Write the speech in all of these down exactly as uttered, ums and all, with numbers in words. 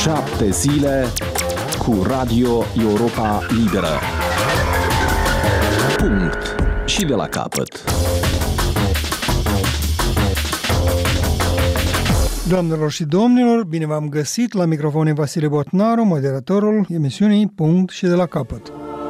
Șapte zile cu Radio Europa Liberă. Punct. Și de la capăt. Doamnelor și domnilor, bine v-am găsit la microfon Vasile Botnaru, moderatorul emisiunii Punct și de la capăt.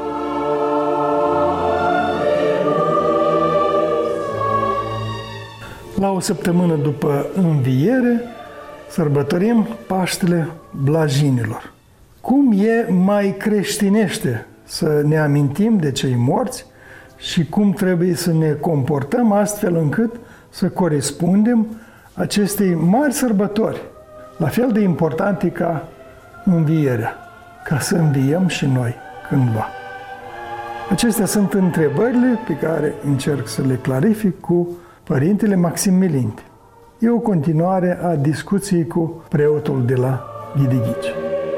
La o săptămână după înviere, sărbătorim Paștele Blajinilor. Cum e mai creștinește să ne amintim de cei morți și cum trebuie să ne comportăm astfel încât să corespundem acestei mari sărbători, la fel de importante ca învierea, ca să înviem și noi cândva. Acestea sunt întrebările pe care încerc să le clarific cu Părintele Maxim Milinte. E o continuare a discuției cu preotul de la Ghidighici.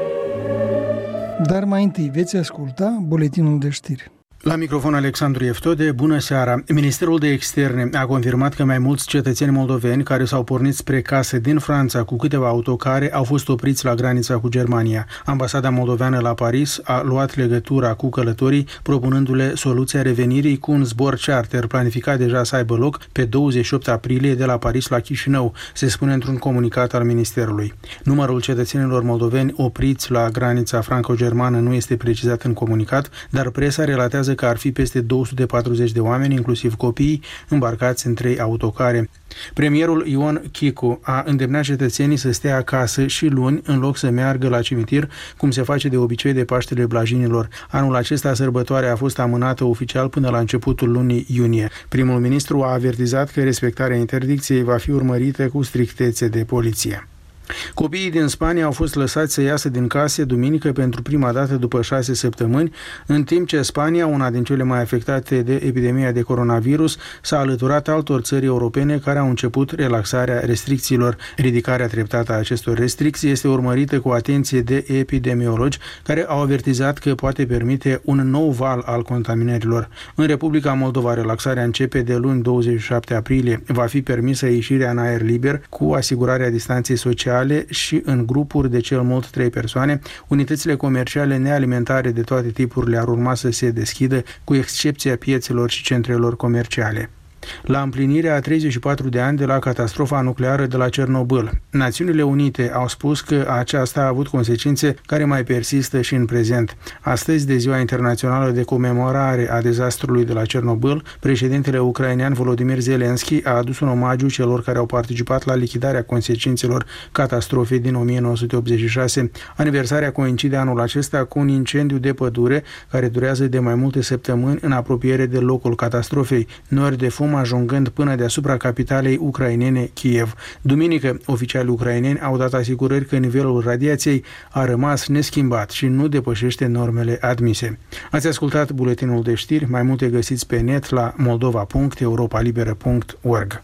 Dar mai întâi veți asculta buletinul de știri. La microfon Alexandru Eftode, bună seara! Ministerul de Externe a confirmat că mai mulți cetățeni moldoveni care s-au pornit spre case din Franța cu câteva autocare au fost opriți la granița cu Germania. Ambasada moldoveană la Paris a luat legătura cu călătorii, propunându-le soluția revenirii cu un zbor charter planificat deja să aibă loc pe douăzeci și opt aprilie de la Paris la Chișinău, se spune într-un comunicat al Ministerului. Numărul cetățenilor moldoveni opriți la granița franco-germană nu este precizat în comunicat, dar presa relatează că ar fi peste două sute patruzeci de oameni, inclusiv copii, îmbarcați în trei autocare. Premierul Ion Chicu a îndemnat cetățenii să stea acasă și luni, în loc să meargă la cimitir, cum se face de obicei de Paștele Blajinilor. Anul acesta sărbătoarea a fost amânată oficial până la începutul lunii iunie. Primul ministru a avertizat că respectarea interdicției va fi urmărită cu strictețe de poliție. Copiii din Spania au fost lăsați să iasă din case duminică pentru prima dată după șase săptămâni, în timp ce Spania, una din cele mai afectate de epidemia de coronavirus, s-a alăturat altor țări europene care au început relaxarea restricțiilor. Ridicarea treptată a acestor restricții este urmărită cu atenție de epidemiologi care au avertizat că poate permite un nou val al contaminărilor. În Republica Moldova, relaxarea începe de luni douăzeci și șapte aprilie. Va fi permisă ieșirea în aer liber cu asigurarea distanței sociale și în grupuri de cel mult trei persoane. Unitățile comerciale nealimentare de toate tipurile ar urma să se deschidă, cu excepția piețelor și centrelor comerciale. La împlinirea a treizeci și patru de ani de la catastrofa nucleară de la Cernobâl, Națiunile Unite au spus că aceasta a avut consecințe care mai persistă și în prezent. Astăzi, de Ziua Internațională de Comemorare a dezastrului de la Cernobâl, președintele ucrainean Volodymyr Zelensky a adus un omagiu celor care au participat la lichidarea consecințelor catastrofei din o mie nouă sute optzeci și șase. Aniversarea coincide anul acesta cu un incendiu de pădure care durează de mai multe săptămâni în apropiere de locul catastrofei, nori de fum ajungând până deasupra capitalei ucrainene, Kiev. Duminică, oficialii ucraineni au dat asigurări că nivelul radiației a rămas neschimbat și nu depășește normele admise. Ați ascultat buletinul de știri, mai multe găsiți pe net la moldova punct europa liberă punct org.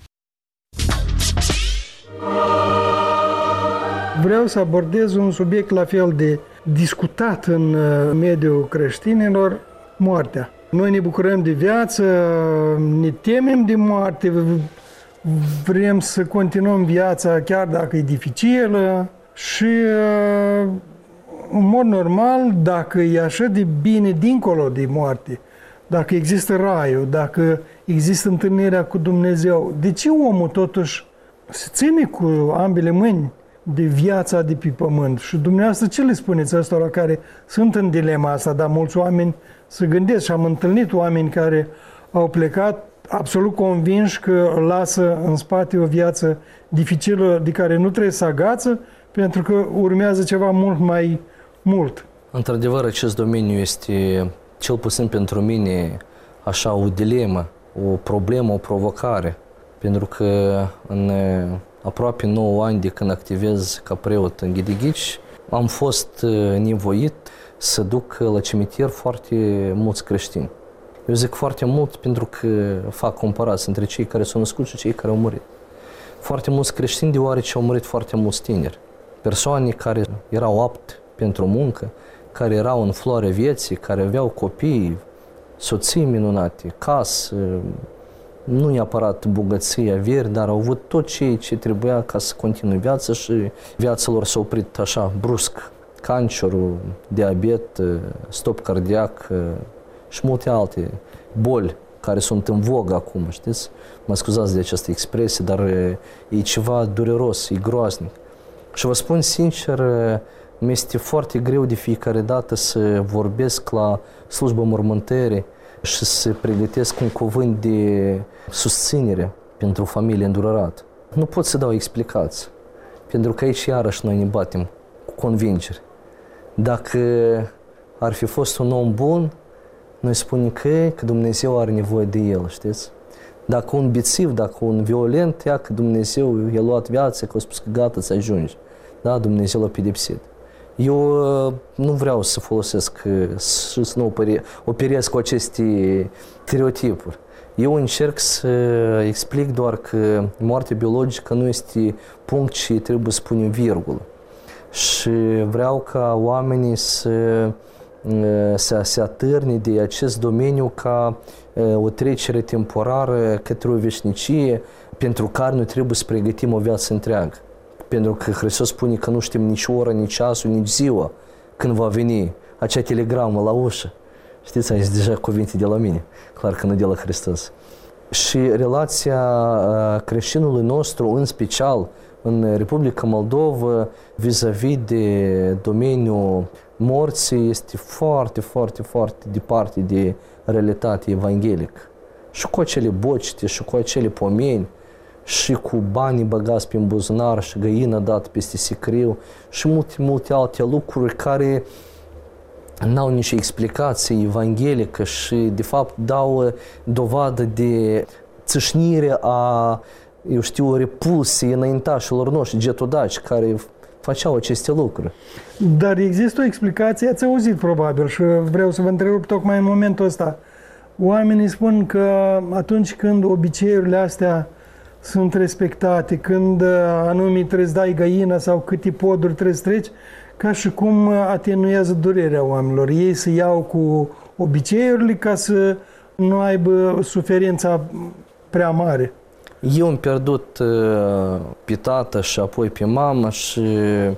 Vreau să abordez un subiect la fel de discutat în mediul creștinilor, moartea. Noi ne bucurăm de viață, ne temem de moarte, vrem să continuăm viața chiar dacă e dificilă și, în mod normal, dacă e așa de bine dincolo de moarte, dacă există raiul, dacă există întâlnirea cu Dumnezeu, de ce omul totuși se ține cu ambele mâini de viața de pe pământ? Și dumneavoastră ce le spuneți ăstora care sunt în dilema asta, dar mulți oameni se gândesc și am întâlnit oameni care au plecat absolut convinși că lasă în spate o viață dificilă de care nu trebuie să agață pentru că urmează ceva mult mai mult. Într-adevăr, acest domeniu este, cel puțin pentru mine, așa o dilemă, o problemă, o provocare, pentru că în aproape nouă ani de când activez ca preot în Ghidighici, am fost nevoit să duc la cimitir foarte mulți creștini. Eu zic foarte mult pentru că fac comparații între cei care s-au născut și cei care au murit. Foarte mulți creștini deoarece au murit foarte mulți tineri. Persoane care erau apte pentru muncă, care erau în floarea vieții, care aveau copii, soții minunate, casă, nu neapărat bogăție, averi, dar au avut tot ceea ce trebuia ca să continue viața și viața lor s-a oprit așa brusc. Cancerul, diabet, stop cardiac și multe alte boli care sunt în vogă acum, știți? Mă scuzați de această expresie, dar e ceva dureros, e groaznic. Și vă spun sincer, mi-este foarte greu de fiecare dată să vorbesc la slujba mormântării și să pregătesc un cuvânt de susținere pentru familie îndurărată. Nu pot să dau explicații, pentru că aici iarăși noi ne batem cu convingere. Dacă ar fi fost un om bun, noi spunem că, că Dumnezeu are nevoie de el, știți? Dacă un bițiv, dacă un violent, ia că Dumnezeu i-a luat viața, că a spus că gata, să ajungi. Da, Dumnezeu l-a pedepsit. Eu nu vreau să folosesc și să nu operez cu aceste stereotipuri. Eu încerc să explic doar că moartea biologică nu este punct, ci trebuie să punem virgulă. Și vreau ca oamenii să să se atârne de acest domeniu ca o trecere temporară către o veșnicie pentru care noi trebuie să pregătim o viață întreagă. Pentru că Hristos spune că nu știm nici ora, nici ceasul, nici ziua când va veni acea telegramă la ușă. Știți, aici deja cuvinte de la mine, clar că nu de la Hristos. Și relația creștinului nostru, în special în Republica Moldova, vis-a-vis de domeniul morții, este foarte, foarte, foarte departe de realitatea evanghelică. Și cu acele bocite, și cu acele pomeni, și cu banii băgați pe buzunar, și găină dată peste sicriu, și multe, multe alte lucruri care n-au nicio explicație evanghelică și, de fapt, dau dovadă de țâșnire a, eu știu, repulsiei înaintașilor noștri, getodaci, care făceau aceste lucruri. Dar există o explicație, ați auzit probabil și vreau să vă întrerup tocmai în momentul ăsta. Oamenii spun că atunci când obiceiurile astea sunt respectate, când anume trebuie să dai găină sau câte poduri trebuie să treci, ca și cum atenuează durerea oamenilor. Ei se iau cu obiceiurile ca să nu aibă suferința prea mare. Eu am pierdut pe tată și apoi pe mamă și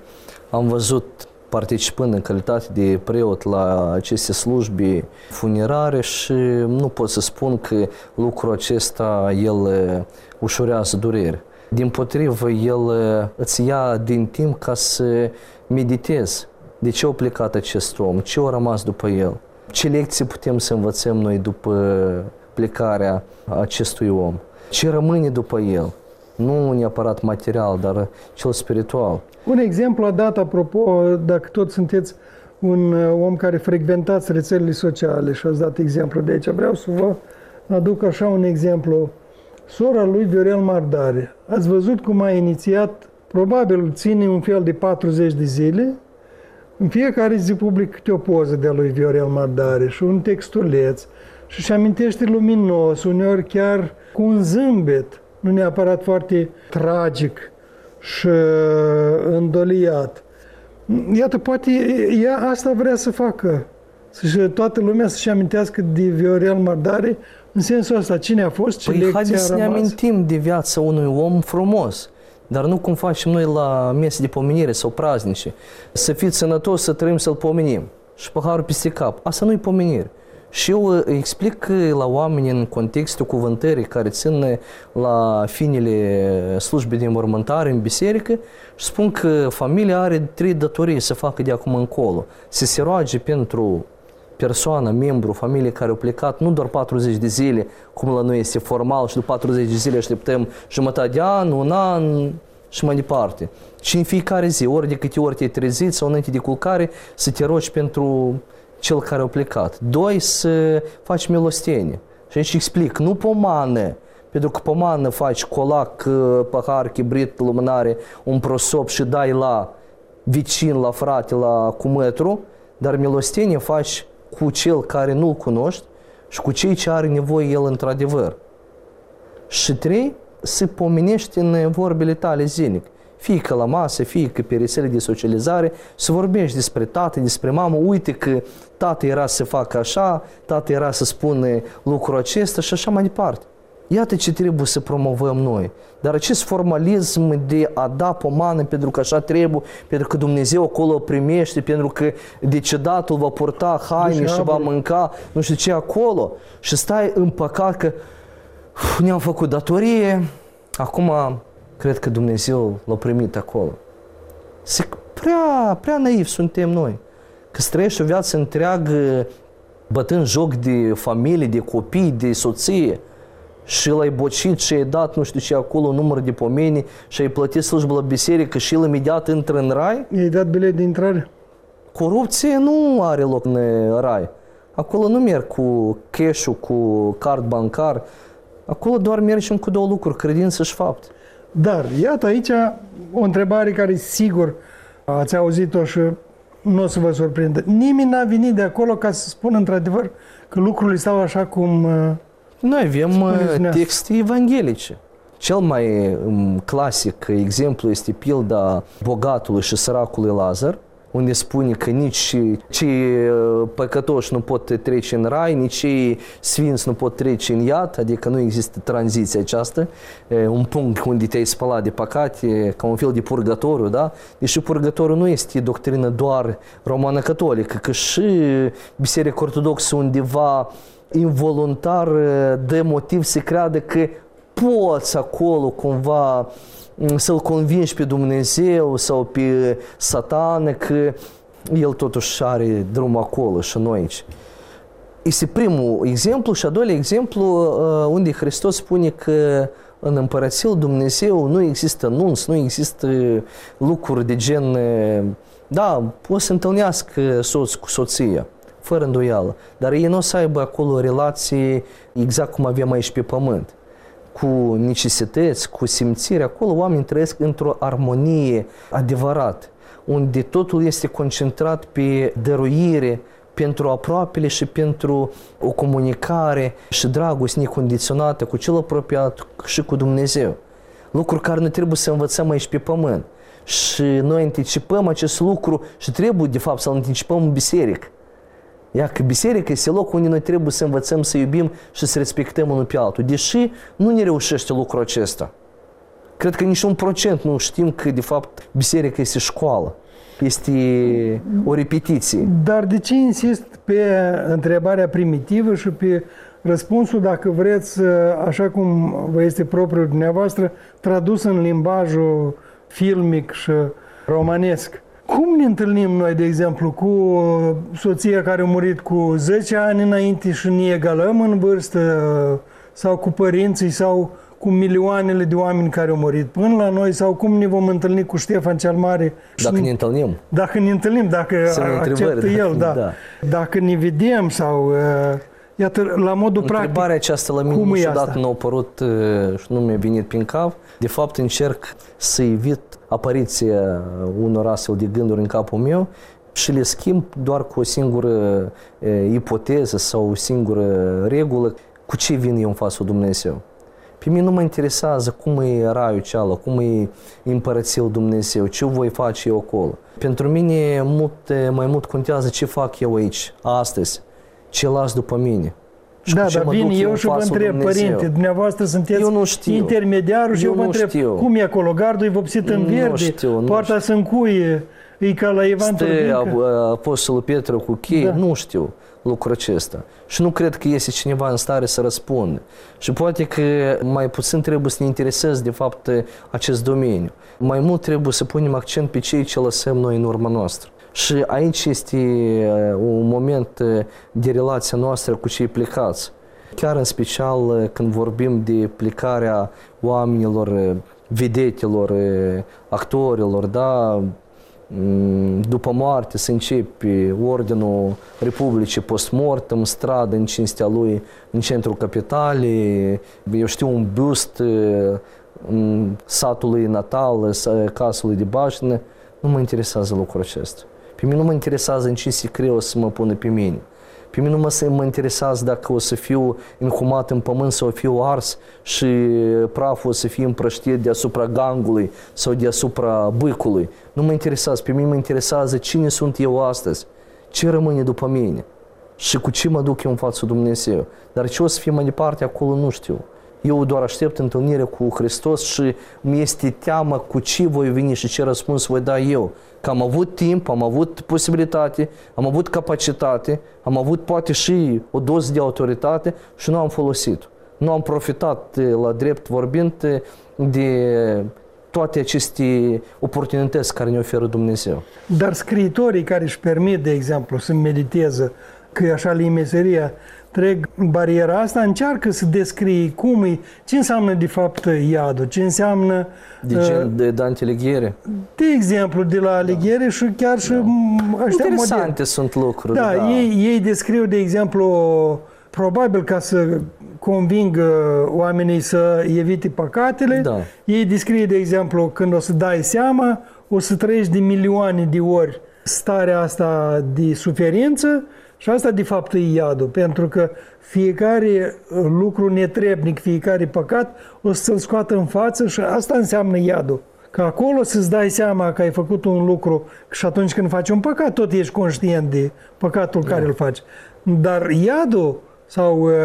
am văzut participând în calitate de preot la aceste slujbe funerare și nu pot să spun că lucrul acesta el ușurează durere. Dimpotrivă, el îți ia din timp ca să meditezi de ce a plecat acest om, ce a rămas după el, ce lecții putem să învățăm noi după plecarea acestui om, ce rămâne după el, nu neapărat material, dar cel spiritual. Un exemplu a dat, apropo, dacă tot sunteți un om care frecventați rețelele sociale și ați dat exemplu de aici, vreau să vă aduc așa un exemplu. Sora lui Viorel Mardare. Ați văzut cum a inițiat, probabil ține un fel de patruzeci de zile, în fiecare zi public câte o poză de-a lui Viorel Mardare și un textuleț și își amintește luminos, uneori chiar cu un zâmbet, nu neapărat foarte tragic și îndoliat. Iată, poate ea asta vrea să facă, și toată lumea să-și amintească de Viorel Mardare în sensul ăsta, cine a fost, ce păi lecție a rămas. Haideți să ne amintim de viața unui om frumos, dar nu cum facem noi la mese de pomenire sau praznice. Să fiți sănătos, să trăim, să-l pomenim. Și paharul peste cap. Asta nu-i pomenire. Și eu explic la oameni în contextul cuvântării care țin la finele slujbei de înmormântare în biserică și spun că familia are trei datorii să facă de acum încolo. Să se roage pentru persoană, membru, familie care au plecat nu doar patruzeci de zile, cum la noi este formal și după patruzeci de zile așteptăm jumătate de an, un an și mai departe. Și în fiecare zi, ori de câte ori te-ai trezit sau înainte de culcare, să te rogi pentru cel care a plecat. Doi, să faci milostenie. Și aici explic, nu pomană, pentru că pomană faci colac, pahar, chibrit, lumânare, un prosop și dai la vicin, la frate, la cumătru, dar milostenie faci cu cel care nu-l cunoști și cu cei ce are nevoie el într-adevăr. Și trei, să pomenești în vorbele tale zilnic. Fie că la masă, fie că pe rețele de socializare, să vorbești despre tată, despre mamă, uite că tată era să facă așa, tată era să spună lucrul acesta și așa mai departe. Iată ce trebuie să promovăm noi. Dar acest formalism de a da pomană pentru că așa trebuie, pentru că Dumnezeu acolo o primește, pentru că decedatul va purta haine și va mânca nu știu ce acolo și stai împăcat că uf, ne-am făcut datorie, acum cred că Dumnezeu l-a primit acolo. Prea, prea naiv suntem noi. Că trăiești o viață întreagă bătând joc de familie, de copii, de soție și l-ai bocit și ai dat nu știu ce acolo număr de pomeni și ai plătit slujbă la biserică și el imediat intră în rai. I-ai dat bilet de intrare? Corupție nu are loc în rai. Acolo nu merg cu cash-ul, cu card bancar. Acolo doar mergem cu două lucruri, credință și fapt. Dar, iată aici o întrebare care sigur ați auzit-o și nu o să vă surprindă. Nimeni n-a venit de acolo ca să spună într-adevăr că lucrurile stau așa cum noi avem texte evanghelice. Cel mai um, clasic exemplu este pilda bogatului și săracului Lazar, unde spune că nici cei păcătoși nu pot trece în rai, nici cei sfinți nu pot trece în iad, adică nu există tranziția aceasta, un punct unde te-ai spălat de păcate, ca un fel de purgatoriu, da? Deși purgatoriu nu este doctrină doar romană-catolică, că și Biserica Ortodoxă undeva involuntar dă motiv să creadă că poți acolo cumva să-L convingi pe Dumnezeu sau pe Satan că El totuși are drum acolo și noi aici. Este primul exemplu și a doilea exemplu unde Hristos spune că în Împărăția lui Dumnezeu nu există nunți, nu există lucruri de gen, da, poți să întâlnească soț cu soția, fără îndoială, dar ei nu o să aibă acolo relații exact cum avem aici pe pământ, cu necesități, cu simțiri. Acolo oamenii trăiesc într-o armonie adevărată, unde totul este concentrat pe dăruire pentru aproapele și pentru o comunicare și dragoste necondiționată cu cel apropiat și cu Dumnezeu. Lucruri care noi trebuie să învățăm aici pe pământ. Și noi anticipăm acest lucru și trebuie de fapt să-l anticipăm în biserică. Ia că biserica este locul unde noi trebuie să învățăm să iubim și să respectăm unul pe altul. Deși nu ne reușește lucrul acesta. Cred că nici un procent nu știm că de fapt biserica este școală. Este o repetiție. Dar de ce insist pe întrebarea primitivă și pe răspunsul, dacă vreți, așa cum vă este propriul dumneavoastră, tradus în limbajul filmic și romanesc? Cum ne întâlnim noi, de exemplu, cu soția care a murit cu zece ani înainte și ne egalăm în vârstă, sau cu părinții, sau cu milioanele de oameni care au murit până la noi, sau cum ne vom întâlni cu Ștefan cel Mare? Dacă ne întâlnim. Dacă ne întâlnim, dacă acceptă el, da. da. Dacă ne vedem sau... Iată, la modul practic. Întrebarea aceasta la mine niciodată nu a apărut și nu mi-a venit prin cap. De fapt, încerc să evit apariția unor astfel de gânduri în capul meu și le schimb doar cu o singură e, ipoteză sau o singură regulă. Cu ce vin eu în fața lui Dumnezeu? Pe mine nu mă interesează cum e raiul cealaltă, cum e împărăția lui Dumnezeu, ce voi face eu acolo. Pentru mine mult, mai mult contează ce fac eu aici, astăzi. Ce las după mine. Și da, dar vin eu și vă întreb, părinte, dumneavoastră sunteți intermediarul și eu, eu vă întreb, știu. Cum e acolo? Gardul e vopsit în verde, poarta se încuie, e ca la Ivan Turbică. Stă Apostolul Petru cu cheie, da. Nu știu lucrul acesta. Și nu cred că este cineva în stare să răspundă. Și poate că mai puțin trebuie să ne intereseze de fapt acest domeniu. Mai mult trebuie să punem accent pe cei ce lăsăm noi în urma noastră. Și aici este un moment de relația noastră cu cei plecați. Chiar în special când vorbim de plecarea oamenilor, vedetelor, actorilor, da? După moarte se începe Ordinul Republicii post-mortem, stradă în cinstea lui în centrul capitalei, eu știu, un bust în satului natal, casului de baștină. Nu mă interesează lucrul acesta. Pe mine nu mă interesează în ce secret o să mă pună pe mine. Pe mine nu mă, mă interesează dacă o să fiu inhumat în pământ sau o fiu ars și praful o să fie împrăștit deasupra gangului sau deasupra bâcului. Nu mă interesează. Pe mine mă interesează cine sunt eu astăzi, ce rămâne după mine și cu ce mă duc eu în fața Dumnezeu. Dar ce o să fie mai departe acolo nu știu. Eu doar aștept întâlnire cu Hristos și mi este teamă cu ce voi veni și ce răspuns voi da eu. Că am avut timp, am avut posibilitate, am avut capacitate, am avut poate și o doză de autoritate și nu am folosit. Nu am profitat, la drept vorbind, de toate aceste oportunități care ne oferă Dumnezeu. Dar scriitorii care își permit, de exemplu, să mediteze, că e așa li meseria, trec bariera asta, încearcă să descrie cum e, ce înseamnă de fapt iadul, ce înseamnă... De gen de Dante Alighieri? De exemplu, de la Alighieri da. și chiar și da. ăștia interesante moderni. Sunt lucruri. Da, da. Ei, ei descriu, de exemplu, probabil ca să convingă oamenii să evite păcatele, da. Ei descriu, de exemplu, când o să dai seama, o să trăiești de milioane de ori starea asta de suferință și asta de fapt e iadul, pentru că fiecare lucru netrebnic, fiecare păcat o să-l scoată în față și asta înseamnă iadul. Că acolo să-ți dai seama că ai făcut un lucru și atunci când faci un păcat, tot ești conștient de păcatul da. care îl faci. Dar iadul sau uh,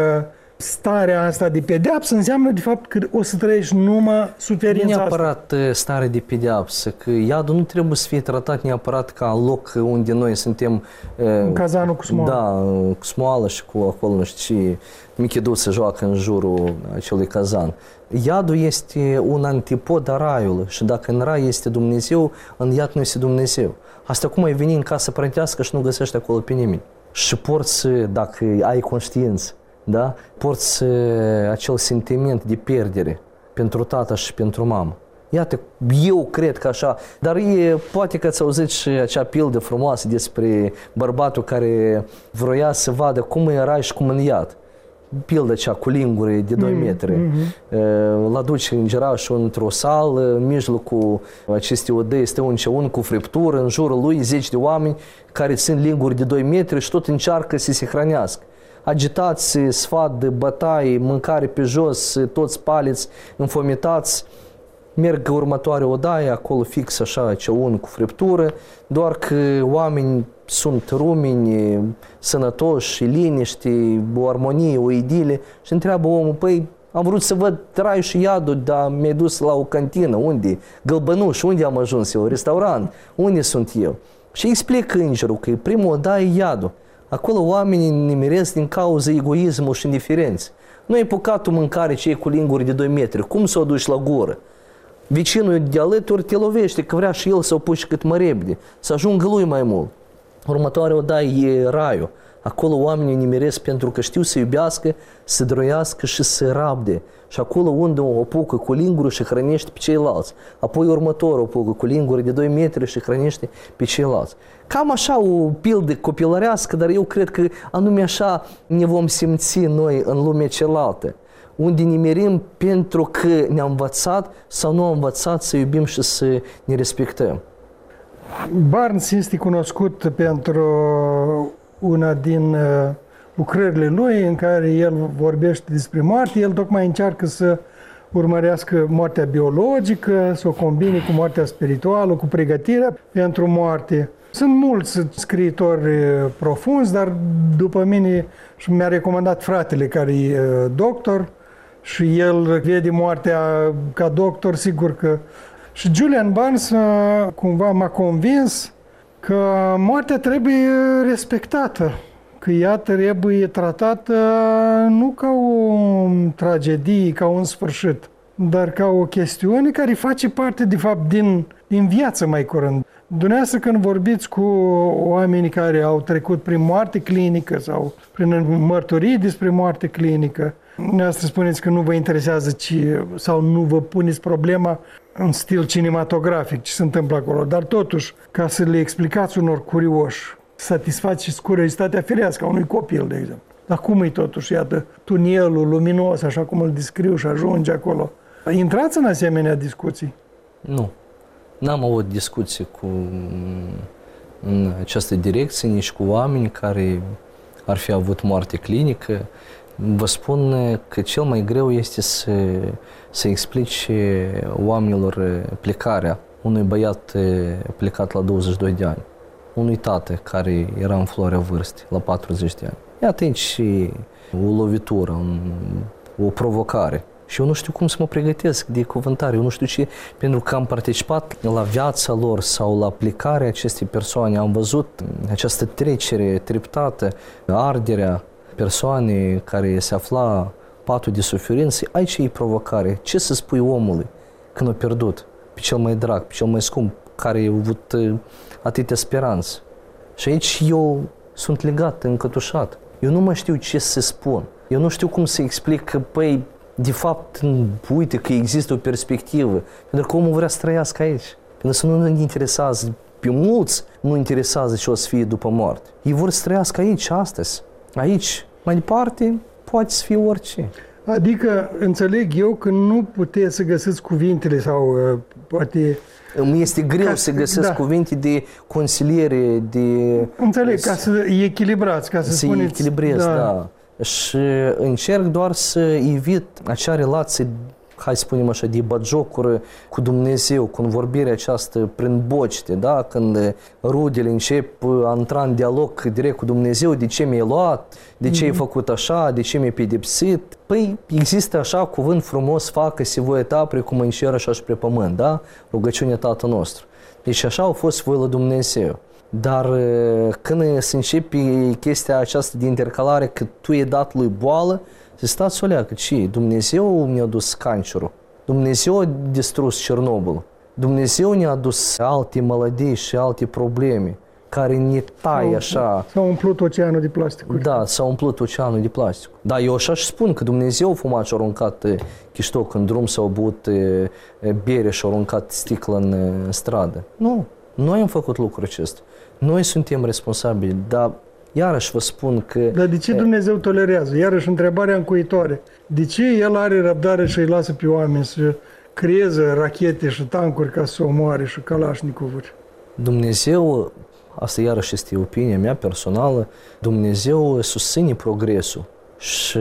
starea asta de pedeapsă înseamnă de fapt că o să trăiești numai suferința asta. Nu neapărat asta. Stare de pedeapsă, că iadul nu trebuie să fie tratat neapărat ca loc unde noi suntem... Uh, în cazanul cu smoală. Da, cu smoală și cu acolo, nu știu ce, Michidu se joacă în jurul acelui cazan. Iadul este un antipod a raiului și dacă în rai este Dumnezeu, în iad nu este Dumnezeu. Asta cum ai veni în casă părintească și nu găsești acolo pe nimeni. Și porți, dacă ai conștiință, da? Porți acel sentiment de pierdere pentru tata și pentru mamă. Iată, eu cred că așa, dar e, poate că ați auzit și acea pildă frumoasă despre bărbatul care vroia să vadă cum e în rai și cum în iad. Pilda cea cu linguri de doi metri. Mm-hmm. L aduce îngerașul într-o sală, în mijlocul acestei odăi este un ceun cu friptură, în jurul lui zeci de oameni care țin linguri de doi metri și tot încearcă să se hrănească. Agitați, sfat de bătaie, mâncare pe jos, toți paliți, înfometați. Merg următoarea odaie, acolo fix așa ceun cu friptură, doar că oameni sunt rumeni, sănătoși, liniște, o armonie, o idile și întreabă omul, păi am vrut să văd raiul și iadul, dar mi-ai dus la o cantină, unde? Gălbănuș, unde am ajuns eu? Restaurant, unde sunt eu? Și explică îngerul că primul odaie e iadul. Acolo oamenii nimeresc din cauza egoismului și indiferenței. Nu ai păcatul mâncare cei cu linguri de doi metri, cum să o duci la gură? Vecinul de alături te lovește că vrea și el să o puși cât mai repede, să ajungă lui mai mult. Următoarea odaie e raiul. Acolo oamenii nimeresc pentru că știu să iubească, să droiască și să rabde. Și acolo unde o apucă cu linguri și hrănește pe ceilalți. Apoi următorul o apucă cu linguri de doi metri și hrănește pe ceilalți. Cam așa o pildă copilărească, dar eu cred că anume așa ne vom simți noi în lumea cealaltă. Unde nimerim pentru că ne-am învățat sau nu am învățat să iubim și să ne respectăm. Barnes este cunoscut pentru una din lucrările lui în care el vorbește despre moarte. El tocmai încearcă să urmărească moartea biologică, să o combine cu moartea spirituală, cu pregătirea pentru moarte. Sunt mulți scriitori profunzi, dar după mine și mi-a recomandat fratele care e doctor și el vede moartea ca doctor, sigur că... Și Julian Barnes cumva m-a convins că moartea trebuie respectată, că ea trebuie tratată nu ca o tragedie, ca un sfârșit, dar ca o chestiune care face parte, de fapt, din, din viață mai curând. Dumneavoastră, când vorbiți cu oamenii care au trecut prin moarte clinică sau prin mărturii despre moarte clinică, dumneavoastră spuneți că nu vă interesează ce, sau nu vă puneți problema în stil cinematografic ce se întâmplă acolo, dar totuși, ca să le explicați unor curioși, satisfaceți curiozitatea firească a unui copil, de exemplu. Dar cum e totuși, iată, tunelul luminos, așa cum îl descriu și ajunge acolo. Intrați în asemenea discuții? Nu. N-am avut discuții cu, în această direcție, nici cu oameni care ar fi avut moarte clinică. Vă spun că cel mai greu este să, să explici oamenilor plecarea unui băiat plecat la douăzeci și doi de ani, unui tată care era în floarea vârstei, la patruzeci de ani. Iată aici o lovitură, un, o provocare. Și eu nu știu cum să mă pregătesc de cuvântare, eu nu știu ce, pentru că am participat la viața lor sau la aplicarea acestei persoane, am văzut această trecere treptată, arderea persoanei care se afla patul de suferință. Aici e provocare. Ce să spui omului când a pierdut pe cel mai drag, pe cel mai scump, care a avut atâtea speranțe? Și aici eu sunt legat, încătușat. Eu nu mai știu ce să spun. Eu nu știu cum să explic că, păi, de fapt, uite că există o perspectivă. Pentru că omul vrea să trăiască aici. Pentru că nu ne interesează, pe mulți nu interesează ce o să fie după moarte. Ei vor să trăiască aici, astăzi. Aici. Mai departe, poate să fie orice. Adică, înțeleg eu că nu puteți să găsiți cuvintele sau uh, poate... Îmi este greu ca să găsesc da. cuvinte de consiliere, de... Înțeleg, ca să echilibrați, ca să, să spuneți... echilibrez, da. da. Și încerc doar să evit acea relație, hai să spunem așa, de batjocură cu Dumnezeu, cu vorbirea aceasta prin boște, da? Când rudele încep a intra în dialog direct cu Dumnezeu, de ce mi-ai luat, de ce mm-hmm. ai făcut așa, de ce mi-ai pedepsit. Păi există așa cuvânt frumos, facă-se voia ta precum în cer așa și pe pământ, da? Rugăciunea Tatăl nostru. Deci așa au fost voia lui Dumnezeu. Dar când se începe chestia aceasta de intercalare că tu e dat lui boală, se stați o leacă, ce? Dumnezeu mi-a dus cancerul, Dumnezeu a distrus Cernobâl, Dumnezeu ne-a adus alte maladii și alte probleme care ne taie așa. S-a umplut oceanul de plasticuri. Da, s-a umplut oceanul de plastic. Da, eu așa și spun că Dumnezeu a fumat și a aruncat chiștoc în drum sau a băut bere și a aruncat sticlă în stradă. Nu, noi am făcut lucrul acesta. Noi suntem responsabili, dar iarăși vă spun că... Dar de ce Dumnezeu tolerează? Iarăși întrebarea încuitoare. De ce El are răbdare și îi lasă pe oameni să creeze rachete și tancuri ca să o omoare și kalașnicovuri? Dumnezeu, asta iarăși este opinia mea personală, Dumnezeu susține progresul. Și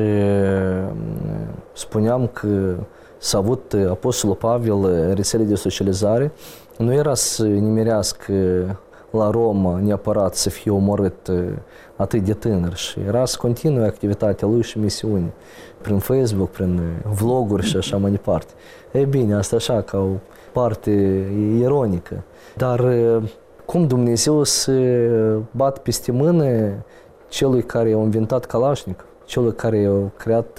spuneam că s-a avut Apostolul Pavel rețele de socializare, nu era să nimerească la Roma neapărat să fie omorât atât de tânăr și era să continue activitatea lui și misiune prin Facebook, prin vloguri și așa mai departe. Ei bine, asta așa ca o parte ironică. Dar cum Dumnezeu să bat peste mână celui care a inventat Kalashnikov, celui care a creat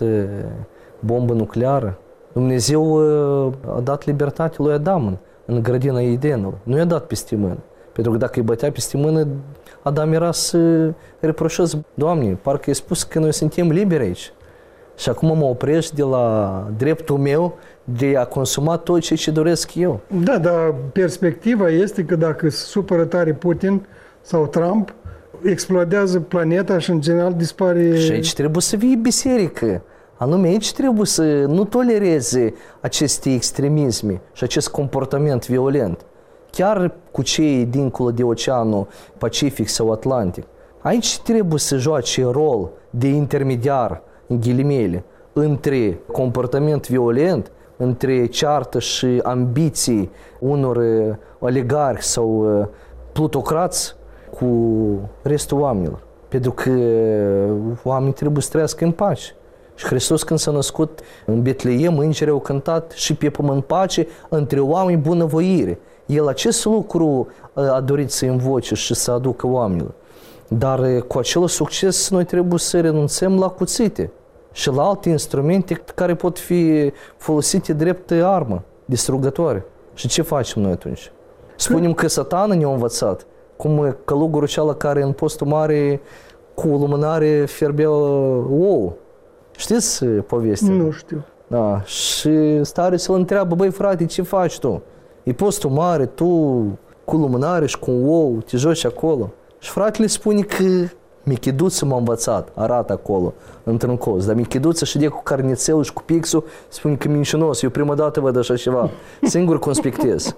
bombă nucleară? Dumnezeu a dat libertate lui Adam în grădina Edenului. Nu i-a dat peste mână. Pentru că dacă îi bătea peste mână, Adam era să reproșeze, Doamne, parcă ai spus că noi suntem liberi aici. Și acum mă oprești de la dreptul meu de a consuma tot ce, ce doresc eu. Da, dar perspectiva este că dacă se supără tare Putin sau Trump, explodează planeta și în general dispare... Și aici trebuie să fie biserică. Anume, aici trebuie să nu tolereze aceste extremisme și acest comportament violent. Chiar cu cei dincolo de Oceanul Pacific sau Atlantic. Aici trebuie să joace rol de intermediar, în ghilimele, între comportament violent, între ceartă și ambiții unor oligarhi sau plutocrați cu restul oamenilor. Pentru că oamenii trebuie să trăiască în pace. Și Hristos, când s-a născut în Betleem, îngerii au cântat și pe pământ pace între oameni bunăvoire. El acest lucru a dorit să invoce și să aducă oamenilor. Dar cu acel succes noi trebuie să renunțăm la cuțite și la alte instrumente care pot fi folosite drept armă distrugătoare. Și ce facem noi atunci? Spunem că Satana ne-a învățat, cum călugărul cealaltă care în postul mare cu o lumânare fierbea ouă. Știți povestea? Nu știu. Da. Și stare să-l întreabă, băi frate, ce faci tu? E postul mare, tu cu lumânare și cu un ou, te joci acolo. Și fratele spune că Michiduță m-a învățat, arată acolo, într-un colț. Dar Michiduță și de cu carnițelul și cu pixul spune că mincinos, eu prima dată văd așa ceva. Singur conspectez.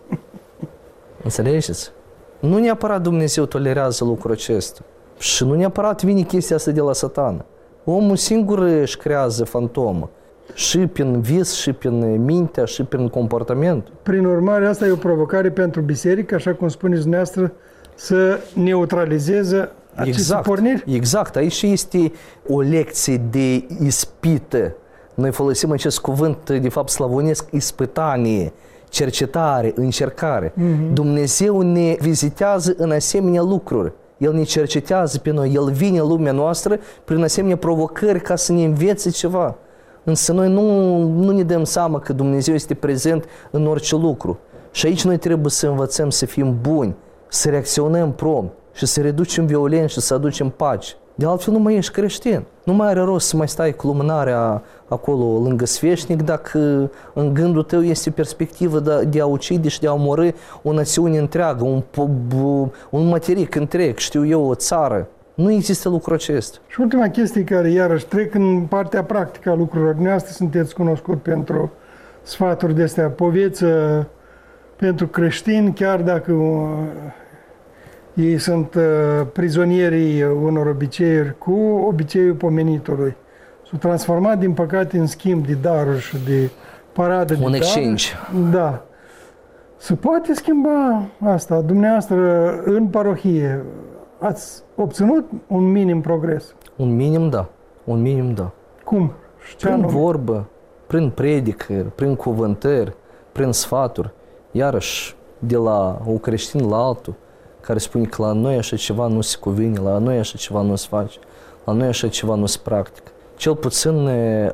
Înțelegeți? Nu neapărat Dumnezeu tolerează lucrul acesta. Și nu neapărat vine chestia asta de la Satana. Omul singur își creează fantomă. Și prin vis, și prin mintea, și prin comportament. Prin urmare, asta e o provocare pentru biserică, așa cum spuneți dumneavoastră, să neutralizeze aceste exact, porniri? Exact. Aici este o lecție de ispită Noi folosim acest cuvânt, de fapt, slavonesc, ispătanie, cercetare, încercare. Mm-hmm. Dumnezeu ne vizitează în asemenea lucruri. El ne cercetează pe noi, El vine în lumea noastră prin asemenea provocări ca să ne învețe ceva. Însă noi nu, nu ne dăm seama că Dumnezeu este prezent în orice lucru. Și aici noi trebuie să învățăm să fim buni, să reacționăm prompt și să reducem violență și să aducem pace. De altfel nu mai ești creștin. Nu mai are rost să mai stai cu lumânarea acolo lângă sfeșnic dacă în gândul tău este perspectivă de, de a ucide și de a omorî o națiune întreagă, un, un materic întreg, știu eu, o țară. Nu există lucrul acesta. Și ultima chestie care iarăși trec în partea practică a lucrurilor. Dumneavoastră sunteți cunoscut pentru sfaturi de astea, poveță pentru creștini, chiar dacă uh, ei sunt uh, prizonierii unor obiceiuri cu obiceiul pomenitului. S-au transformat, din păcate, în schimb de daruri și de paradă de un daruri. exchange. Da. Se poate schimba asta. Dumneavoastră, în parohie, ați obținut un minim progres? Un minim, da. Un minim, da. Cum? Prin vorbă, prin predică, prin cuvântări, prin sfaturi. Iarăși, de la un creștin la altul, care spune că la noi așa ceva nu se cuvine, la noi așa ceva nu se face, la noi așa ceva nu se practică. Cel puțin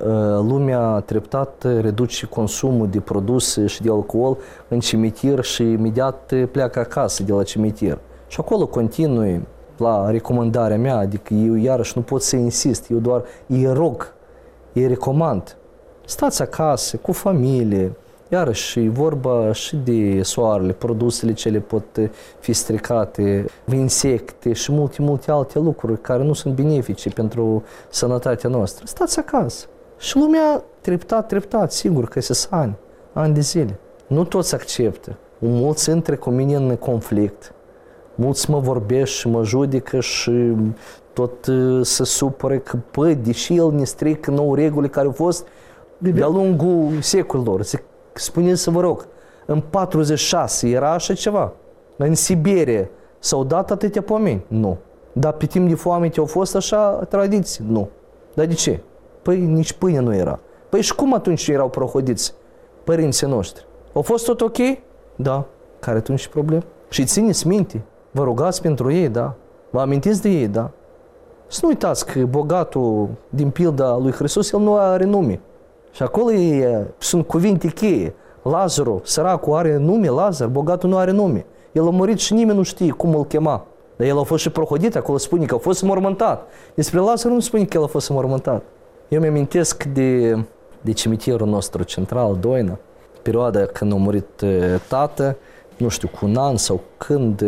lumea treptat reduce consumul de produse și de alcool în cimitir și imediat pleacă acasă de la cimitir. Și acolo continui la recomandarea mea, adică eu iarăși nu pot să insist, eu doar îi rog, îi recomand. Stați acasă, cu familie, iarăși e vorba și de soarele, produsele ce le pot fi stricate, insecte și multe, multe alte lucruri care nu sunt benefice pentru sănătatea noastră. Stați acasă. Și lumea treptat, treptat, sigur că se sani, ani de zile. Nu toți acceptă. Mulți intră cu mine în conflict. Mulți mă vorbesc și mă judecă și tot se supără că, păi, deși el ne strică nouă reguli care au fost de-a lungul secolilor. Zic, spuneți să vă rog, în patruzeci și șase era așa ceva? În Siberia s-au dat atâtea pomeni? Nu. Dar pe timp de foamete au fost așa tradiții? Nu. Dar de ce? Păi nici pâine nu era. Păi și cum atunci erau prohodiți părinții noștri? Au fost tot ok? Da. Care atunci problem? Și țineți minte. Vă rugați pentru ei, da. Vă amintiți de ei, da. Să nu uitați că bogatul din pilda lui Hristos, el nu are nume. Și acolo e, sunt cuvinte cheie. Lazarul, săracul, are nume, Lazar, bogatul nu are nume. El a murit și nimeni nu știe cum îl chema. Dar el a fost și prohodit, acolo spune că a fost înmormântat. Despre Lazar nu spune că el a fost înmormântat. Eu mi-amintesc de, de cimitirul nostru central, Doina, perioada când a murit tată, nu știu, cu un an sau când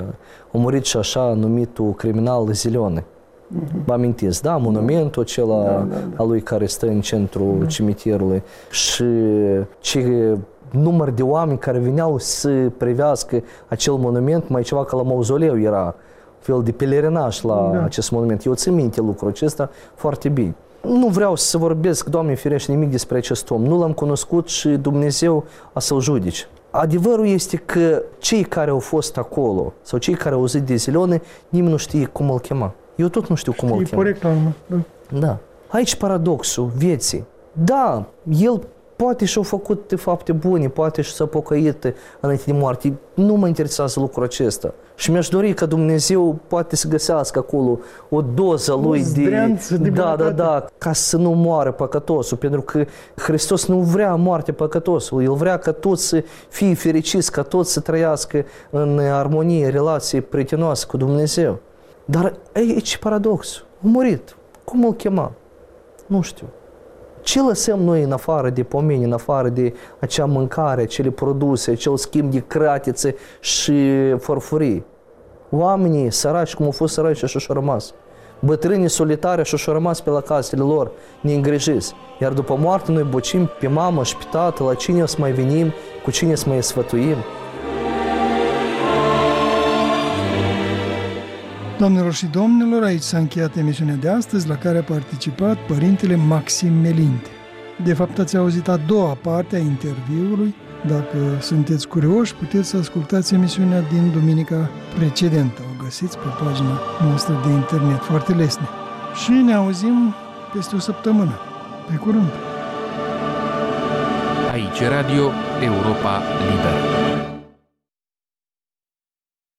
a murit și așa numitul criminal Zilone. Mm-hmm. Vă amintiți, da? Monumentul acela da, da, da. al lui care stă în centrul da. cimitirului și ce număr de oameni care veneau să privească acel monument, mai ceva ca la mauzoleu era, fel de pelerinaj la da. acest monument. Eu țin minte lucrul acesta foarte bine. Nu vreau să vorbesc, Doamne ferește, nimic despre acest om. Nu l-am cunoscut și Dumnezeu a să-l judece. Adevărul este că cei care au fost acolo sau cei care au auzit de Zilone, nimeni nu știe cum îl chema. Eu tot nu știu cum îl chema. Corect, da. Da. Aici paradoxul vieții. Da, el poate și-a făcut fapte bune, poate și s-a pocăit înainte de moarte. Nu mă interesează lucrul acesta. Și mi-aș dori ca Dumnezeu poate să găsească acolo o doză lui de, de da, da, da, ca să nu moară păcătosul, pentru că Hristos nu vrea moarte păcătosul. El vrea ca toți să fie fericiți, ca toți să trăiască în armonie, relație prietenoasă cu Dumnezeu. Dar aici paradoxul. A murit. Cum îl chema? Nu știu. Ce lăsăm noi în afară de pomeni, în afară de acea mâncare, acele produse, acel schimb de cratițe și farfurii? Oamenii săraci, cum au fost săraci, așa și-au rămas. Bătrânii solitari așa și-au rămas pe la casele lor, neîngrijiți. Iar după moarte noi bocim pe mamă și pe tată, la cine să mai venim, cu cine să mai sfătuim. Doamnelor și domnilor, aici s-a încheiat emisiunea de astăzi, la care a participat Părintele Maxim Melinte. De fapt, ați auzit a doua parte a interviului. Dacă sunteți curioși, puteți să ascultați emisiunea din duminica precedentă. O găsiți pe pagina noastră de internet, foarte lesne. Și ne auzim peste o săptămână. Pe curând! Aici Radio Europa Liberă.